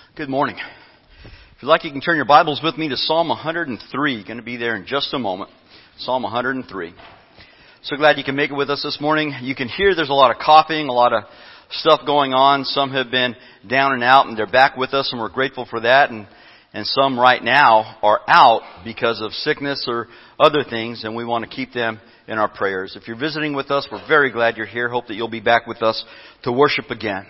Good morning. If you'd like, you can turn your Bibles with me to Psalm 103. Going to be there in just a moment. Psalm 103. So glad you can make it with us this morning. You can hear there's a lot of coughing, a lot of stuff going on. Some have been down and out, and they're back with us, and we're grateful for that. And some right now are out because of sickness or other things, and we want to keep them in our prayers. If you're visiting with us, we're very glad you're here. Hope that you'll be back with us to worship again.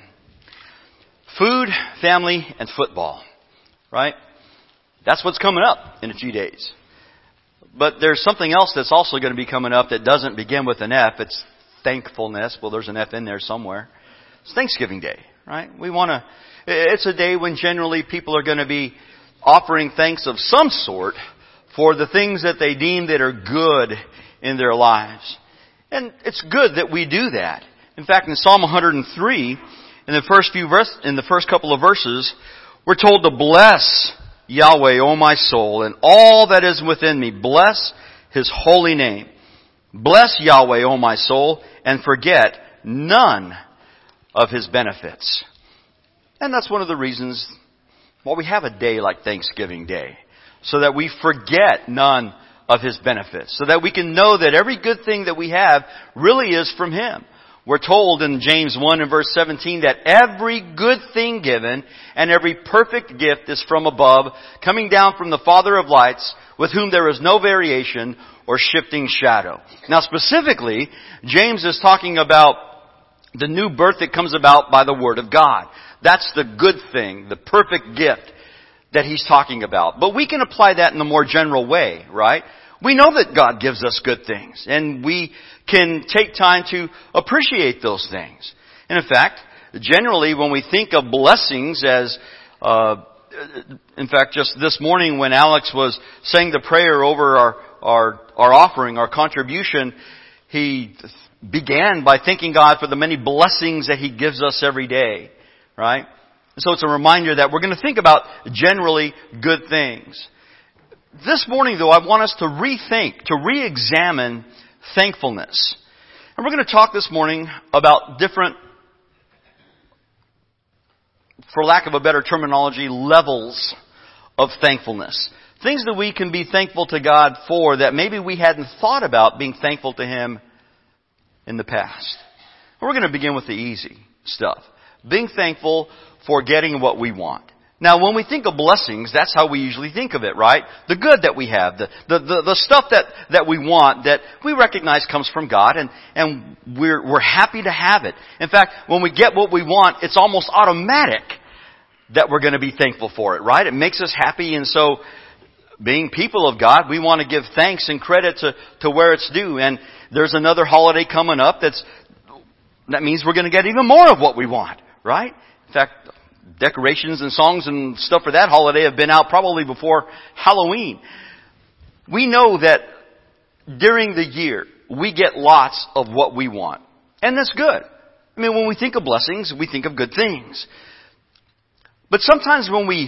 Food, family, and football, right? That's what's coming up in a few days. But there's something else that's also going to be coming up that doesn't begin with an F. It's thankfulness. Well, there's an F in there somewhere. It's Thanksgiving Day, right? It's a day when generally people are going to be offering thanks of some sort for the things that they deem that are good in their lives. And it's good that we do that. In fact, in Psalm 103, in the first couple of verses, we're told to bless Yahweh, O my soul, and all that is within me. Bless His holy name. Bless Yahweh, O my soul, and forget none of His benefits. And that's one of the reasons why we have a day like Thanksgiving Day. So that we forget none of His benefits. So that we can know that every good thing that we have really is from Him. We're told in James 1 and verse 17 that every good thing given and every perfect gift is from above, coming down from the Father of lights, with whom there is no variation or shifting shadow. Now specifically, James is talking about the new birth that comes about by the Word of God. That's the good thing, the perfect gift that he's talking about. But we can apply that in a more general way, right? We know that God gives us good things, and we can take time to appreciate those things. And in fact, generally when we think of blessings as, in fact, just this morning when Alex was saying the prayer over our offering, our contribution, he began by thanking God for the many blessings that He gives us every day, right? So it's a reminder that we're going to think about generally good things. This morning, though, I want us to rethink, to re-examine thankfulness. And we're going to talk this morning about different, for lack of a better terminology, levels of thankfulness. Things that we can be thankful to God for that maybe we hadn't thought about being thankful to Him in the past. And we're going to begin with the easy stuff. Being thankful for getting what we want. Now, when we think of blessings, that's how we usually think of it, right? The good that we have, the stuff that we want, that we recognize comes from God, and we're happy to have it. In fact, when we get what we want, it's almost automatic that we're going to be thankful for it, right? It makes us happy, and so, being people of God, we want to give thanks and credit to where it's due. And there's another holiday coming up that means we're going to get even more of what we want, right? In fact, decorations and songs and stuff for that holiday have been out probably before Halloween. We know that during the year, we get lots of what we want. And that's good. I mean, when we think of blessings, we think of good things. But sometimes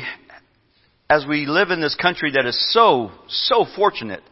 as we live in this country that is so fortunate,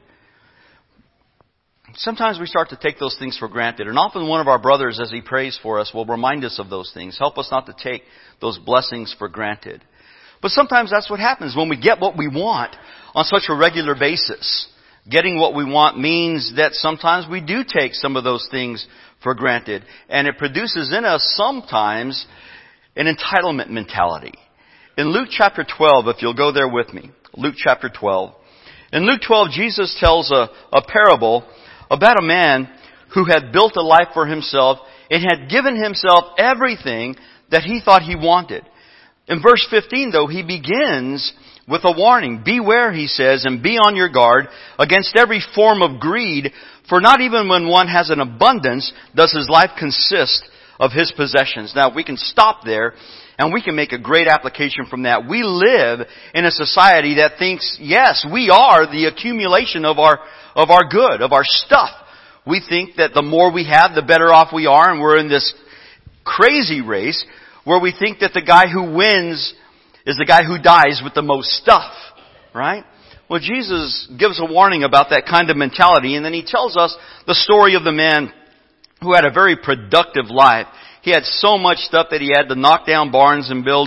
sometimes we start to take those things for granted. And often one of our brothers, as he prays for us, will remind us of those things. Help us not to take those blessings for granted. But sometimes that's what happens when we get what we want on such a regular basis. Getting what we want means that sometimes we do take some of those things for granted. And it produces in us sometimes an entitlement mentality. In Luke chapter 12, if you'll go there with me, Luke chapter 12. In Luke 12, Jesus tells a parable about a man who had built a life for himself and had given himself everything that he thought he wanted. In verse 15, though, he begins with a warning. Beware, he says, and be on your guard against every form of greed, for not even when one has an abundance does his life consist of his possessions. Now, we can stop there, and we can make a great application from that. We live in a society that thinks, yes, we are the accumulation of our good, of our stuff. We think that the more we have, the better off we are, and we're in this crazy race where we think that the guy who wins is the guy who dies with the most stuff, right? Well, Jesus gives a warning about that kind of mentality, and then He tells us the story of the man who had a very productive life. He had so much stuff that he had to knock down barns and build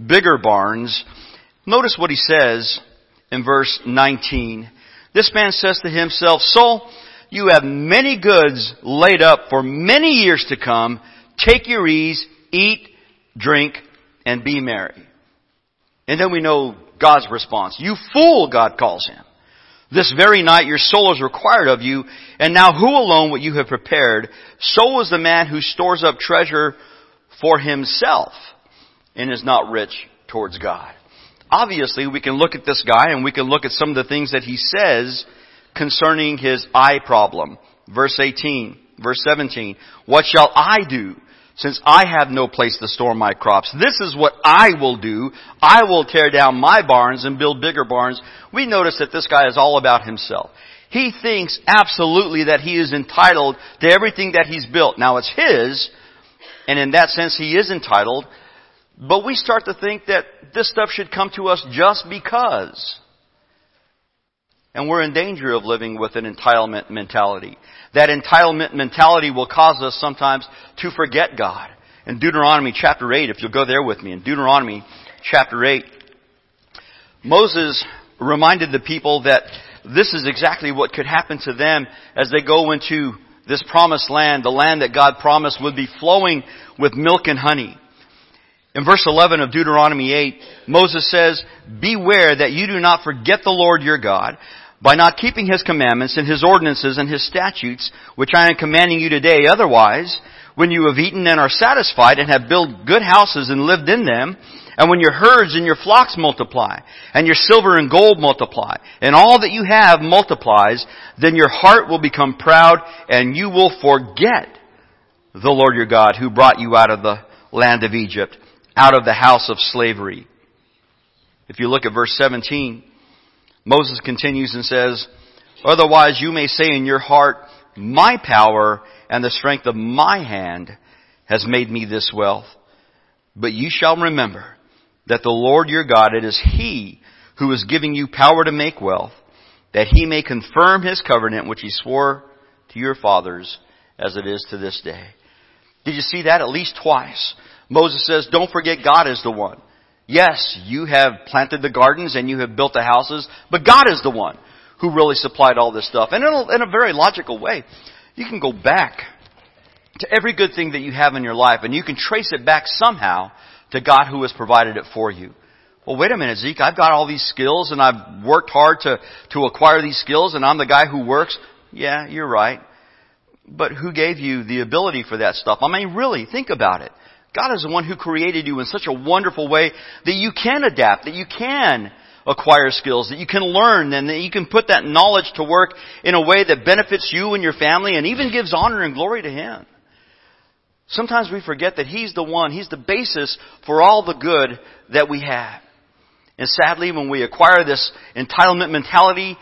bigger barns. Notice what he says in verse 19. This man says to himself, soul, you have many goods laid up for many years to come. Take your ease, eat, drink, and be merry. And then we know God's response. You fool, God calls him. This very night your soul is required of you, and now who alone what you have prepared? So is the man who stores up treasure for himself and is not rich towards God. Obviously, we can look at this guy and we can look at some of the things that he says concerning his eye problem. Verse 18, verse 17. What shall I do, since I have no place to store my crops? This is what I will do. I will tear down my barns and build bigger barns. We notice that this guy is all about himself. He thinks absolutely that he is entitled to everything that he's built. Now it's his, and in that sense he is entitled. But we start to think that this stuff should come to us just because. And we're in danger of living with an entitlement mentality. That entitlement mentality will cause us sometimes to forget God. In Deuteronomy chapter 8, if you'll go there with me, in Deuteronomy chapter 8, Moses reminded the people that this is exactly what could happen to them as they go into this promised land, the land that God promised would be flowing with milk and honey. In verse 11 of Deuteronomy 8, Moses says, beware that you do not forget the Lord your God by not keeping His commandments and His ordinances and His statutes, which I am commanding you today. Otherwise, when you have eaten and are satisfied and have built good houses and lived in them, and when your herds and your flocks multiply, and your silver and gold multiply, and all that you have multiplies, then your heart will become proud, and you will forget the Lord your God who brought you out of the land of Egypt, out of the house of slavery. If you look at verse 17, Moses continues and says, otherwise you may say in your heart, my power and the strength of my hand has made me this wealth. But you shall remember that the Lord your God, it is He who is giving you power to make wealth, that He may confirm His covenant which He swore to your fathers as it is to this day. Did you see that? At least twice. Moses says, don't forget God is the one. Yes, you have planted the gardens and you have built the houses, but God is the one who really supplied all this stuff. And in a very logical way, you can go back to every good thing that you have in your life and you can trace it back somehow to God who has provided it for you. Well, wait a minute, Zeke, I've got all these skills and I've worked hard to acquire these skills and I'm the guy who works. Yeah, you're right. But who gave you the ability for that stuff? I mean, really, think about it. God is the one who created you in such a wonderful way that you can adapt, that you can acquire skills, that you can learn, and that you can put that knowledge to work in a way that benefits you and your family and even gives honor and glory to Him. Sometimes we forget that He's the one, He's the basis for all the good that we have. And sadly, when we acquire this entitlement mentality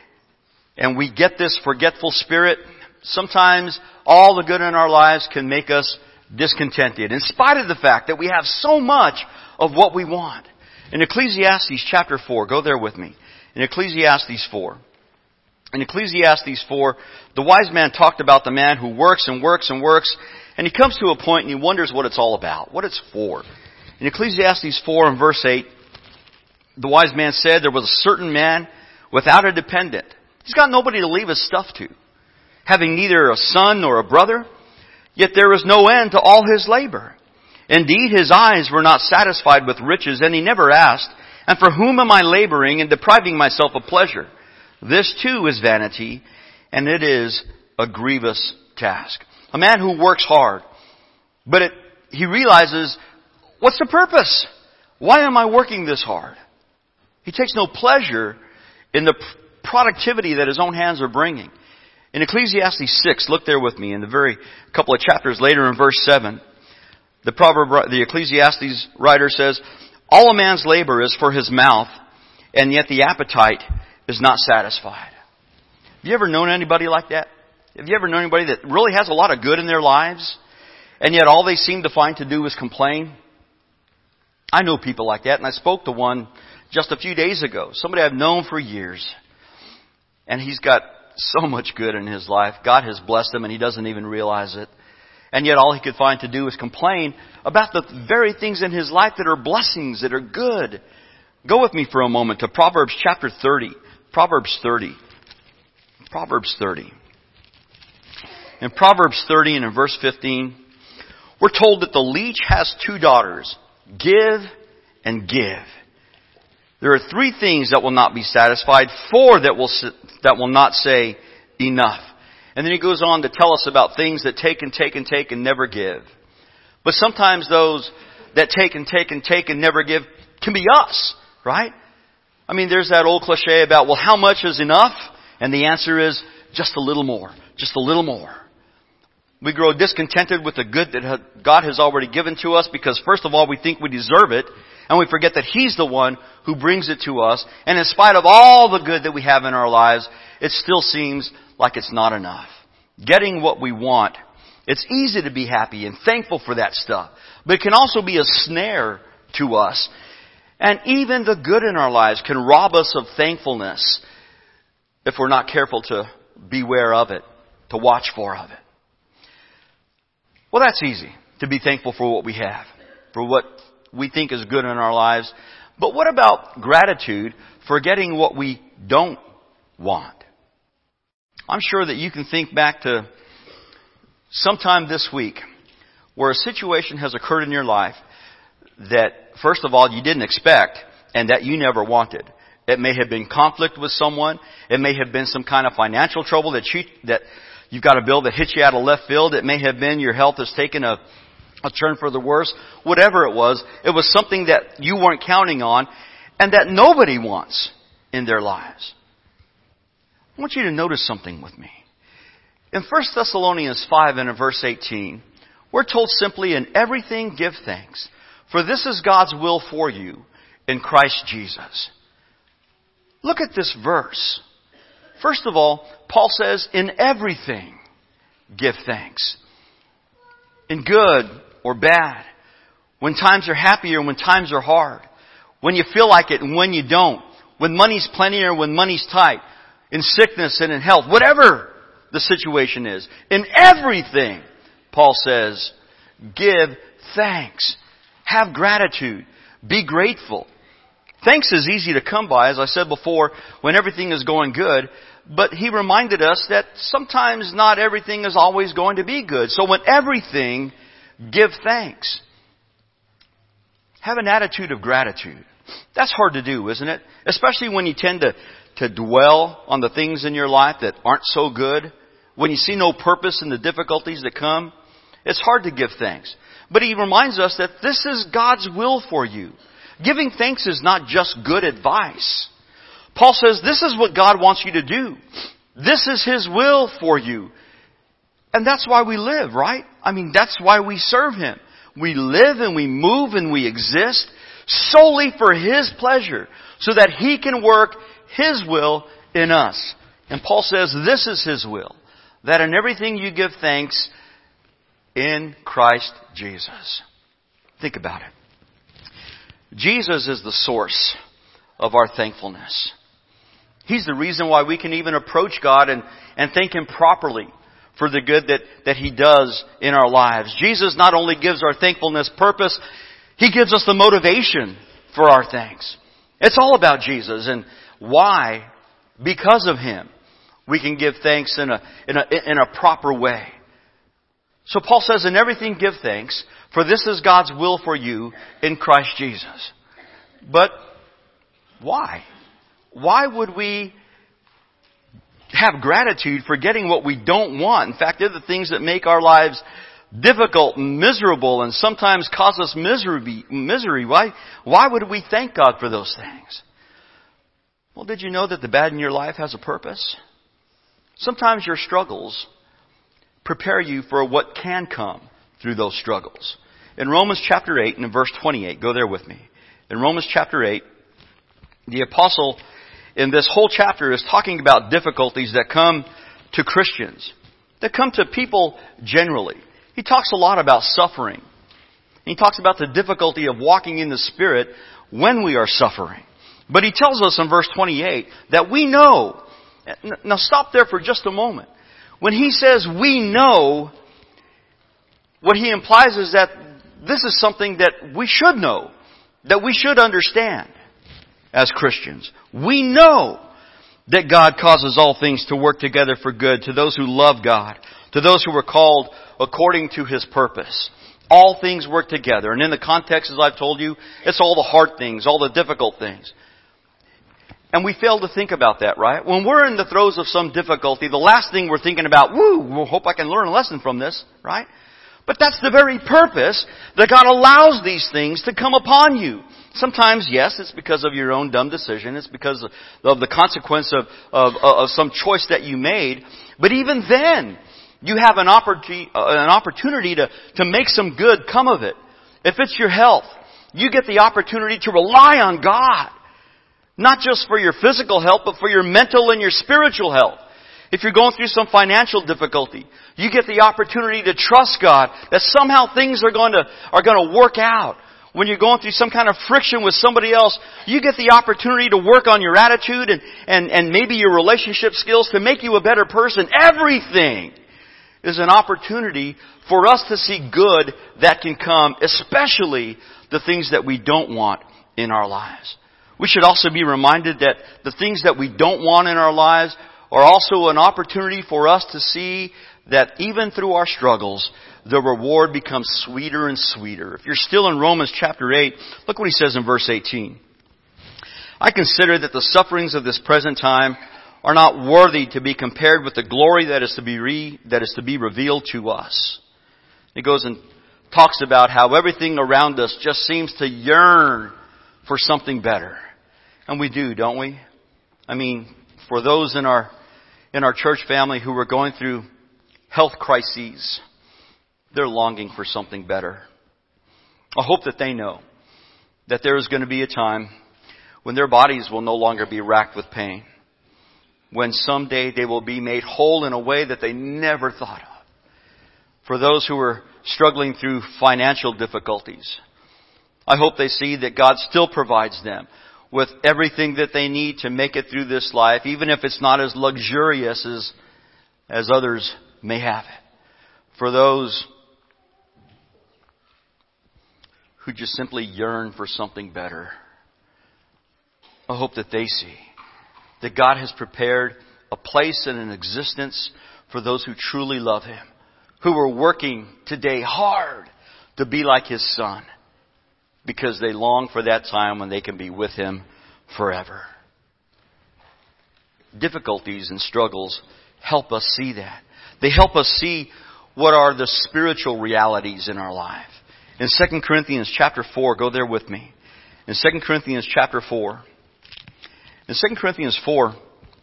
and we get this forgetful spirit, sometimes all the good in our lives can make us discontented, in spite of the fact that we have so much of what we want. In Ecclesiastes chapter 4, go there with me. In Ecclesiastes 4. In Ecclesiastes 4, the wise man talked about the man who works and works and works, and he comes to a point and he wonders what it's all about, what it's for. In Ecclesiastes 4 and verse 8, the wise man said there was a certain man without a dependent. He's got nobody to leave his stuff to, having neither a son nor a brother. Yet there was no end to all his labor. Indeed, his eyes were not satisfied with riches, and he never asked, and for whom am I laboring and depriving myself of pleasure? This too is vanity, and it is a grievous task. A man who works hard, but he realizes, what's the purpose? Why am I working this hard? He takes no pleasure in the productivity that his own hands are bringing. In Ecclesiastes 6, look there with me, in the very couple of chapters later in verse 7, the Ecclesiastes writer says, all a man's labor is for his mouth, and yet the appetite is not satisfied. Have you ever known anybody like that? Have you ever known anybody that really has a lot of good in their lives, and yet all they seem to find to do is complain? I know people like that, and I spoke to one just a few days ago. Somebody I've known for years, and he's got so much good in his life. God has blessed him and he doesn't even realize it. And yet all he could find to do is complain about the very things in his life that are blessings, that are good. Go with me for a moment to Proverbs chapter 30. Proverbs 30. Proverbs 30. In Proverbs 30 and in verse 15, we're told that the leech has 2 daughters. Give and give. There are 3 things that will not be satisfied, 4 that will not say enough. And then he goes on to tell us about things that take and take and take and never give. But sometimes those that take and take and take and never give can be us, right? I mean, there's that old cliche about, well, how much is enough? And the answer is, just a little more. Just a little more. We grow discontented with the good that God has already given to us because, first of all, we think we deserve it. And we forget that He's the one who brings it to us. And in spite of all the good that we have in our lives, it still seems like it's not enough. Getting what we want, it's easy to be happy and thankful for that stuff. But it can also be a snare to us. And even the good in our lives can rob us of thankfulness if we're not careful to beware of it, to watch for of it. Well, that's easy, to be thankful for what we have, for what we think is good in our lives. But what about gratitude for getting what we don't want? I'm sure that you can think back to sometime this week where a situation has occurred in your life that, first of all, you didn't expect and that you never wanted. It may have been conflict with someone. It may have been some kind of financial trouble that you've got a bill that hits you out of left field. It may have been your health has taken a turn for the worse. Whatever it was something that you weren't counting on and that nobody wants in their lives. I want you to notice something with me. In 1 Thessalonians 5 and in verse 18, we're told simply, in everything give thanks, for this is God's will for you in Christ Jesus. Look at this verse. First of all, Paul says, in everything give thanks. In good or bad. When times are happy or when times are hard. When you feel like it and when you don't. When money's plenty or when money's tight. In sickness and in health. Whatever the situation is. In everything, Paul says, give thanks. Have gratitude. Be grateful. Thanks is easy to come by, as I said before, when everything is going good. But he reminded us that sometimes not everything is always going to be good. So when everything, give thanks. Have an attitude of gratitude. That's hard to do, isn't it? Especially when you tend to dwell on the things in your life that aren't so good. When you see no purpose in the difficulties that come. It's hard to give thanks. But he reminds us that this is God's will for you. Giving thanks is not just good advice. Paul says this is what God wants you to do. This is His will for you. And that's why we live, right? I mean, that's why we serve Him. We live and we move and we exist solely for His pleasure so that He can work His will in us. And Paul says this is His will, that in everything you give thanks in Christ Jesus. Think about it. Jesus is the source of our thankfulness. He's the reason why we can even approach God and thank Him properly for the good that He does in our lives. Jesus not only gives our thankfulness purpose, He gives us the motivation for our thanks. It's all about Jesus and why, because of Him, we can give thanks in a proper way. So Paul says, in everything give thanks, for this is God's will for you in Christ Jesus. But why? Why would we have gratitude for getting what we don't want? In fact, they're the things that make our lives difficult and miserable and sometimes cause us misery. Why would we thank God for those things? Well, did you know that the bad in your life has a purpose? Sometimes your struggles prepare you for what can come through those struggles. In Romans chapter 8 and in verse 28, go there with me. In Romans chapter 8, the apostle in this whole chapter is talking about difficulties that come to Christians, that come to people generally. He talks a lot about suffering. He talks about the difficulty of walking in the Spirit when we are suffering. But he tells us in verse 28 that we know. Now stop there for just a moment. When he says we know, what he implies is that this is something that we should know, that we should understand as Christians. We know that God causes all things to work together for good to those who love God, to those who are called according to His purpose. All things work together. And in the context, as I've told you, it's all the hard things, all the difficult things. And we fail to think about that, right? When we're in the throes of some difficulty, the last thing we're thinking about, we'll hope I can learn a lesson from this, right? But that's the very purpose that God allows these things to come upon you. Sometimes, yes, it's because of your own dumb decision. It's because of the consequence of some choice that you made. But even then, you have an opportunity to make some good come of it. If it's your health, you get the opportunity to rely on God. Not just for your physical health, but for your mental and your spiritual health. If you're going through some financial difficulty, you get the opportunity to trust God that somehow things are going to work out. When you're going through some kind of friction with somebody else, you get the opportunity to work on your attitude and maybe your relationship skills to make you a better person. Everything is an opportunity for us to see good that can come, especially the things that we don't want in our lives. We should also be reminded that the things that we don't want in our lives are also an opportunity for us to see that even through our struggles, the reward becomes sweeter and sweeter. If you're still in Romans chapter 8, look what he says in verse 18. I consider that the sufferings of this present time are not worthy to be compared with the glory that is to be revealed to us. He goes and talks about how everything around us just seems to yearn for something better. And we do, don't we? I mean, for those in our church family who are going through health crises, they're longing for something better. I hope that they know that there is going to be a time when their bodies will no longer be racked with pain. When someday they will be made whole in a way that they never thought of. For those who are struggling through financial difficulties, I hope they see that God still provides them with everything that they need to make it through this life, even if it's not as luxurious as others may have it. For those who just simply yearn for something better, I hope that they see that God has prepared a place and an existence for those who truly love Him, who are working today hard to be like His Son, because they long for that time when they can be with Him forever. Difficulties and struggles help us see that. They help us see what are the spiritual realities in our life. In 2 Corinthians chapter 4, go there with me. In 2 Corinthians chapter 4. In 2 Corinthians 4,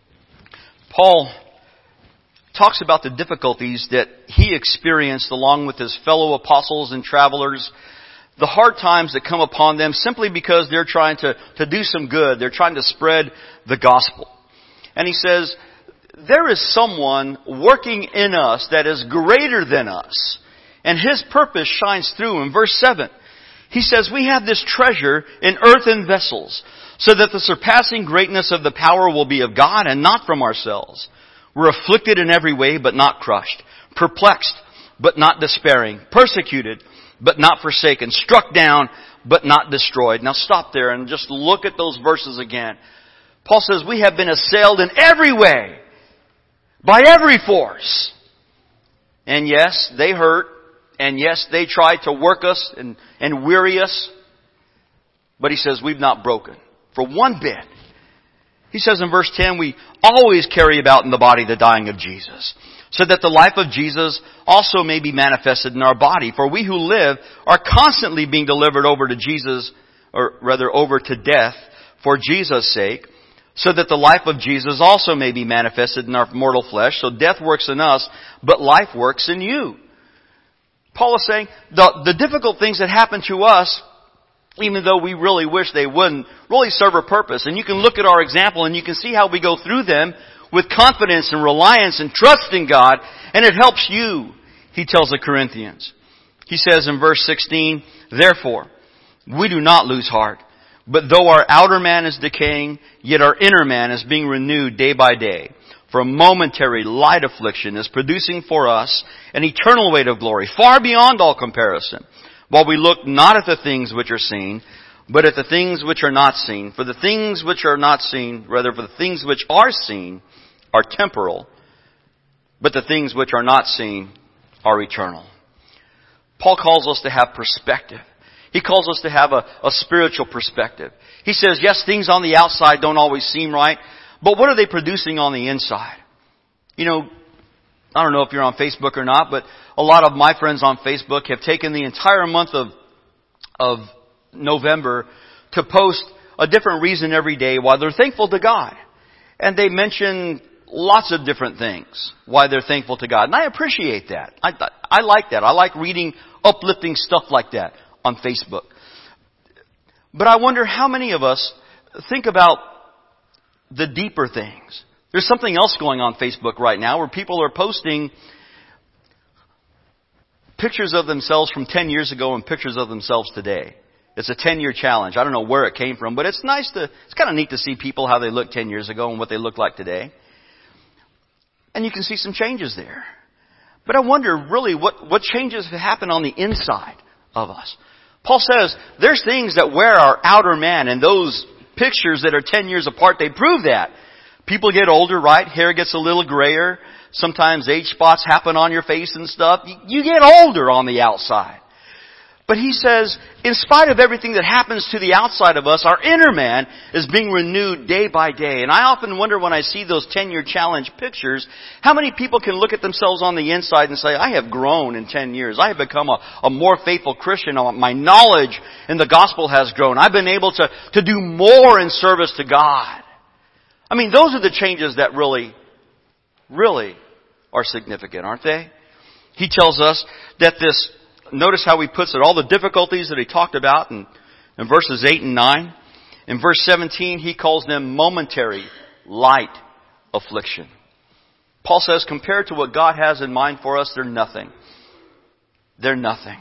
Paul talks about the difficulties that he experienced along with his fellow apostles and travelers. The hard times that come upon them simply because they're trying to do some good. They're trying to spread the gospel. And he says, there is someone working in us that is greater than us. And His purpose shines through. In verse 7, he says, we have this treasure in earthen vessels, so that the surpassing greatness of the power will be of God and not from ourselves. We're afflicted in every way, but not crushed. Perplexed, but not despairing. Persecuted, but not forsaken. Struck down, but not destroyed. Now stop there and just look at those verses again. Paul says we have been assailed in every way, by every force. And yes, they hurt. And yes, they tried to work us and weary us. But he says we've not broken for one bit. He says in verse 10, we always carry about in the body the dying of Jesus, so that the life of Jesus also may be manifested in our body. For we who live are constantly being delivered over to Jesus, or rather over to death, for Jesus' sake, so that the life of Jesus also may be manifested in our mortal flesh. So death works in us, but life works in you. Paul is saying the difficult things that happen to us, even though we really wish they wouldn't, really serve a purpose. And you can look at our example and you can see how we go through them with confidence and reliance and trust in God. And it helps you, he tells the Corinthians. He says in verse 16, therefore, we do not lose heart. But though our outer man is decaying, yet our inner man is being renewed day by day. For a momentary light affliction is producing for us an eternal weight of glory, far beyond all comparison. While we look not at the things which are seen, but at the things which are not seen. For the things which are not seen, rather for the things which are seen are temporal, but the things which are not seen are eternal. Paul calls us to have perspective. He calls us to have a spiritual perspective. He says, yes, things on the outside don't always seem right, but what are they producing on the inside? You know, I don't know if you're on Facebook or not, but a lot of my friends on Facebook have taken the entire month of November to post a different reason every day why they're thankful to God. And they mention lots of different things why they're thankful to God. And I appreciate that. I like that. I like reading uplifting stuff like that on Facebook. But I wonder how many of us think about the deeper things. There's something else going on Facebook right now where people are posting pictures of themselves from 10 years ago and pictures of themselves today. It's a 10-year challenge. I don't know where it came from, but it's kind of neat to see people how they looked 10 years ago and what they look like today. And you can see some changes there. But I wonder really what changes have happened on the inside of us. Paul says there's things that wear our outer man, and those pictures that are 10 years apart, they prove that. People get older, right? Hair gets a little grayer. Sometimes age spots happen on your face and stuff. You get older on the outside. But he says, in spite of everything that happens to the outside of us, our inner man is being renewed day by day. And I often wonder when I see those 10-year challenge pictures, how many people can look at themselves on the inside and say, I have grown in 10 years. I have become a more faithful Christian. My knowledge in the gospel has grown. I've been able to do more in service to God. I mean, those are the changes that really, really are significant, aren't they? He tells us that notice how he puts it, all the difficulties that he talked about in verses 8 and 9. In verse 17, he calls them momentary, light affliction. Paul says, compared to what God has in mind for us, they're nothing. They're nothing.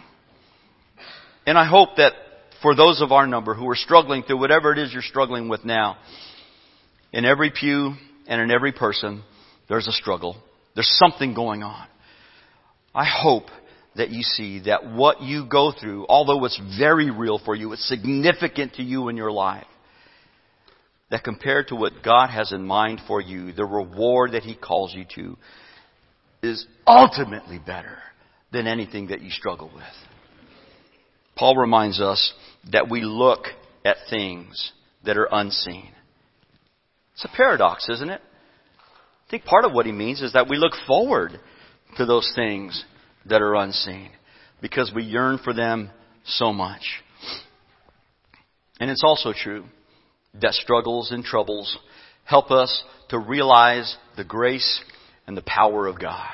And I hope that for those of our number who are struggling through whatever it is you're struggling with now, in every pew and in every person, there's a struggle. There's something going on. I hope that you see that what you go through, although it's very real for you, it's significant to you in your life, that compared to what God has in mind for you, the reward that He calls you to is ultimately better than anything that you struggle with. Paul reminds us that we look at things that are unseen. It's a paradox, isn't it? I think part of what he means is that we look forward to those things that are unseen because we yearn for them so much. And it's also true that struggles and troubles help us to realize the grace and the power of God.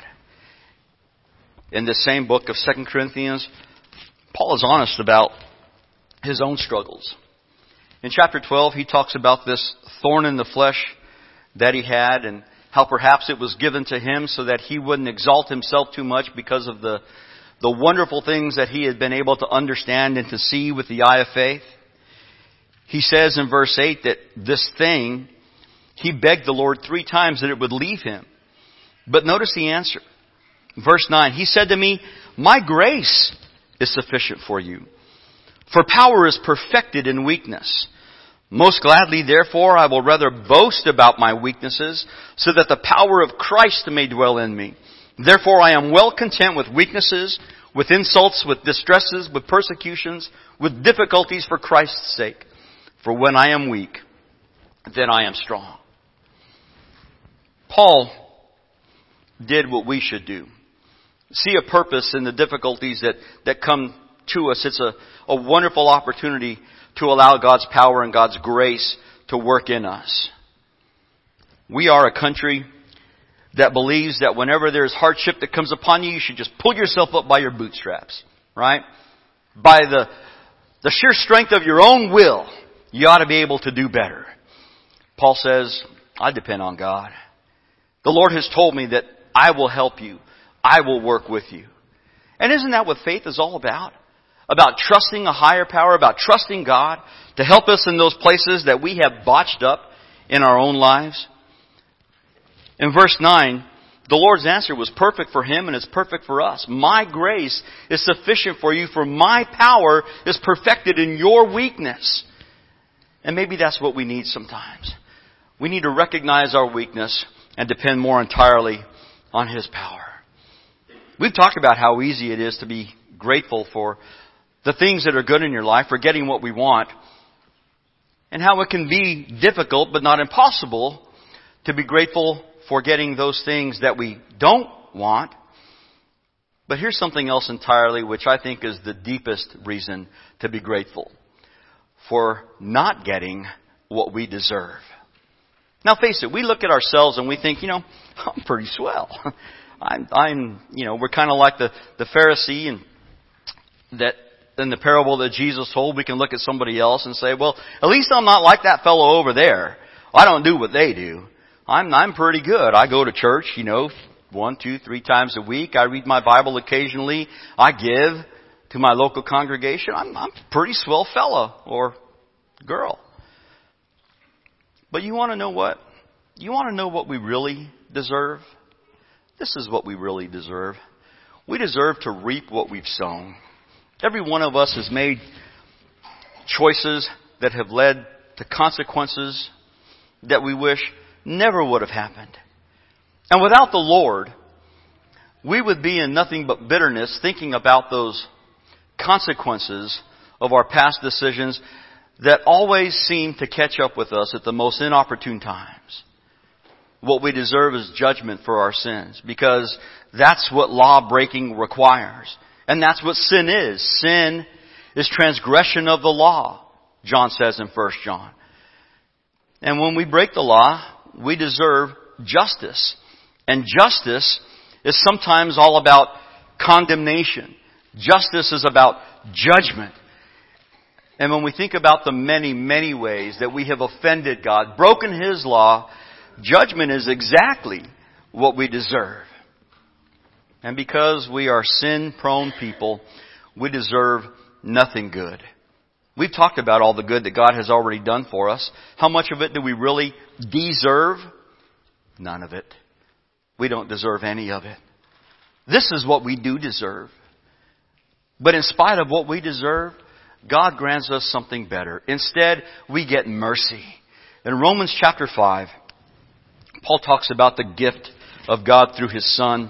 In this same book of 2 Corinthians, Paul is honest about his own struggles. In chapter 12, he talks about this thorn in the flesh that he had and how perhaps it was given to him so that he wouldn't exalt himself too much because of the wonderful things that he had been able to understand and to see with the eye of faith. He says in verse 8 that this thing, he begged the Lord 3 times that it would leave him. But notice the answer. Verse 9, he said to me, my grace is sufficient for you, for power is perfected in weakness. Most gladly, therefore, I will rather boast about my weaknesses, so that the power of Christ may dwell in me. Therefore, I am well content with weaknesses, with insults, with distresses, with persecutions, with difficulties for Christ's sake. For when I am weak, then I am strong. Paul did what we should do. See a purpose in the difficulties that come to us. It's a wonderful opportunity to allow God's power and God's grace to work in us. We are a country that believes that whenever there's hardship that comes upon you, you should just pull yourself up by your bootstraps, right? By the sheer strength of your own will, you ought to be able to do better. Paul says, I depend on God. The Lord has told me that I will help you. I will work with you. And isn't that what faith is all about? About trusting a higher power, about trusting God to help us in those places that we have botched up in our own lives. In verse 9, the Lord's answer was perfect for him and it's perfect for us. My grace is sufficient for you, for my power is perfected in your weakness. And maybe that's what we need sometimes. We need to recognize our weakness and depend more entirely on His power. We've talked about how easy it is to be grateful for the things that are good in your life, for getting what we want, and how it can be difficult but not impossible to be grateful for getting those things that we don't want. But here's something else entirely, which I think is the deepest reason to be grateful: for not getting what we deserve. Now face it, we look at ourselves and we think, I'm pretty swell. We're kind of like the Pharisee and that in the parable that Jesus told. We can look at somebody else and say, well, at least I'm not like that fellow over there. I don't do what they do. I'm pretty good. I go to church, 1, 2, 3 times a week. I read my Bible occasionally. I give to my local congregation. I'm a pretty swell fellow or girl. But you want to know what? You want to know what we really deserve? This is what we really deserve. We deserve to reap what we've sown. Every one of us has made choices that have led to consequences that we wish never would have happened. And without the Lord, we would be in nothing but bitterness thinking about those consequences of our past decisions that always seem to catch up with us at the most inopportune times. What we deserve is judgment for our sins, because that's what law breaking requires. And that's what sin is. Sin is transgression of the law, John says in 1 John. And when we break the law, we deserve justice. And justice is sometimes all about condemnation. Justice is about judgment. And when we think about the many, many ways that we have offended God, broken His law, judgment is exactly what we deserve. And because we are sin-prone people, we deserve nothing good. We've talked about all the good that God has already done for us. How much of it do we really deserve? None of it. We don't deserve any of it. This is what we do deserve. But in spite of what we deserve, God grants us something better. Instead, we get mercy. In Romans chapter 5, Paul talks about the gift of God through His Son.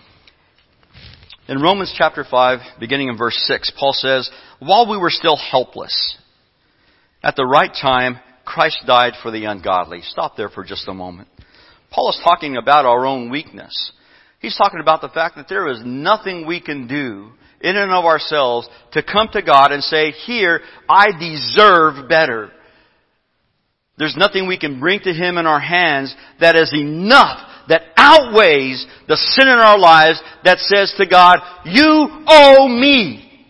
In Romans chapter 5, beginning in verse 6, Paul says, while we were still helpless, at the right time, Christ died for the ungodly. Stop there for just a moment. Paul is talking about our own weakness. He's talking about the fact that there is nothing we can do in and of ourselves to come to God and say, here, I deserve better. There's nothing we can bring to Him in our hands that is enough, that outweighs the sin in our lives that says to God, you owe me.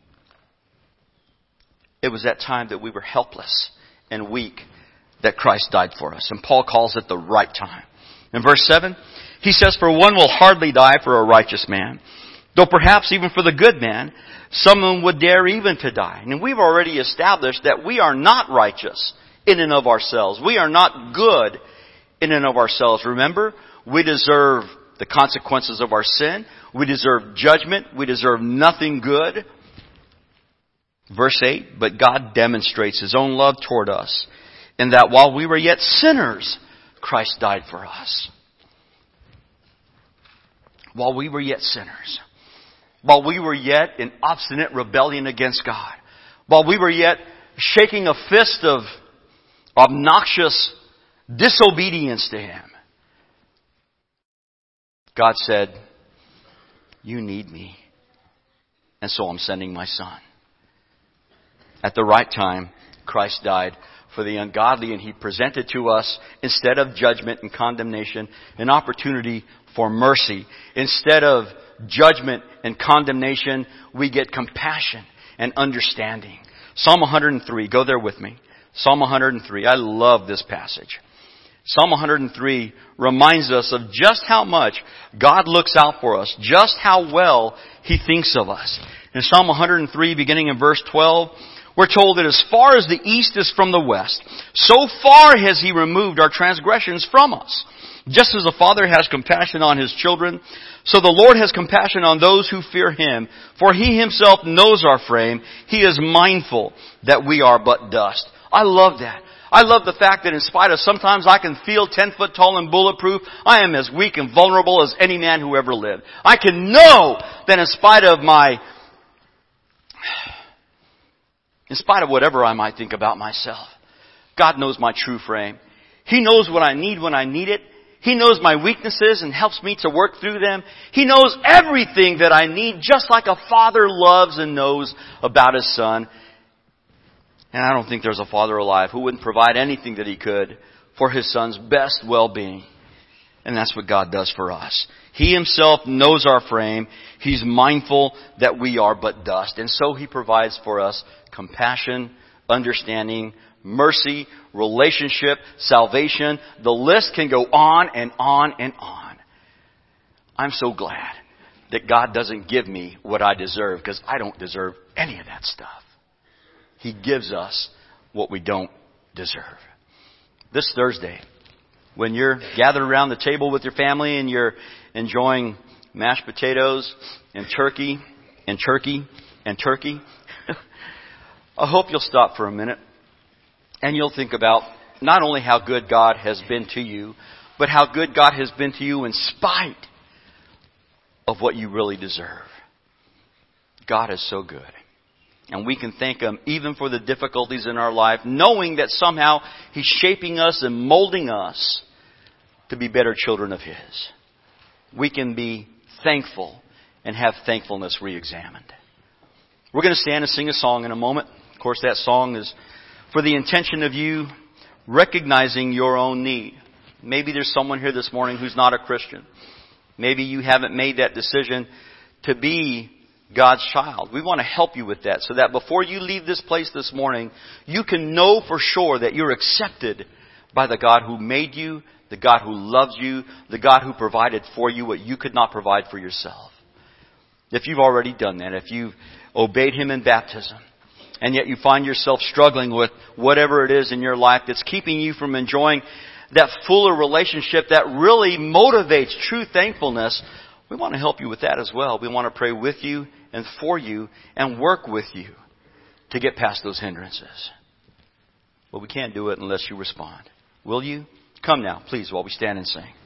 It was that time that we were helpless and weak that Christ died for us. And Paul calls it the right time. In verse 7, he says, for one will hardly die for a righteous man, though perhaps even for the good man, someone would dare even to die. And we've already established that we are not righteous in and of ourselves. We are not good in and of ourselves. Remember, we deserve the consequences of our sin. We deserve judgment. We deserve nothing good. Verse 8, but God demonstrates His own love toward us in that while we were yet sinners, Christ died for us. While we were yet sinners. While we were yet in obstinate rebellion against God. While we were yet shaking a fist of obnoxious disobedience to Him. God said, you need me. And so I'm sending my Son. At the right time, Christ died for the ungodly, and He presented to us, instead of judgment and condemnation, an opportunity for mercy. Instead of judgment and condemnation, we get compassion and understanding. Psalm 103, go there with me. Psalm 103, I love this passage. Psalm 103 reminds us of just how much God looks out for us, just how well He thinks of us. In Psalm 103, beginning in verse 12, We're told that as far as the east is from the west, so far has He removed our transgressions from us. Just as the Father has compassion on His children, so the Lord has compassion on those who fear Him. For He Himself knows our frame. He is mindful that we are but dust. I love that. I love the fact that in spite of sometimes I can feel 10 foot tall and bulletproof, I am as weak and vulnerable as any man who ever lived. I can know that in spite of whatever I might think about myself, God knows my true frame. He knows what I need when I need it. He knows my weaknesses and helps me to work through them. He knows everything that I need, just like a father loves and knows about his son. And I don't think there's a father alive who wouldn't provide anything that he could for his son's best well-being. And that's what God does for us. He Himself knows our frame. He's mindful that we are but dust. And so He provides for us compassion, understanding, mercy, relationship, salvation. The list can go on and on and on. I'm so glad that God doesn't give me what I deserve, because I don't deserve any of that stuff. He gives us what we don't deserve. This Thursday, when you're gathered around the table with your family and you're enjoying mashed potatoes and turkey and turkey and turkey, I hope you'll stop for a minute and you'll think about not only how good God has been to you, but how good God has been to you in spite of what you really deserve. God is so good. And we can thank Him even for the difficulties in our life, knowing that somehow He's shaping us and molding us to be better children of His. We can be thankful and have thankfulness re-examined. We're going to stand and sing a song in a moment. Of course, that song is for the intention of you recognizing your own need. Maybe there's someone here this morning who's not a Christian. Maybe you haven't made that decision to be God's child. We want to help you with that, so that before you leave this place this morning, you can know for sure that you're accepted by the God who made you, the God who loves you, the God who provided for you what you could not provide for yourself. If you've already done that, if you've obeyed Him in baptism, and yet you find yourself struggling with whatever it is in your life that's keeping you from enjoying that fuller relationship that really motivates true thankfulness, we want to help you with that as well. We want to pray with you and for you and work with you to get past those hindrances. But we can't do it unless you respond. Will you? Come now, please, while we stand and sing.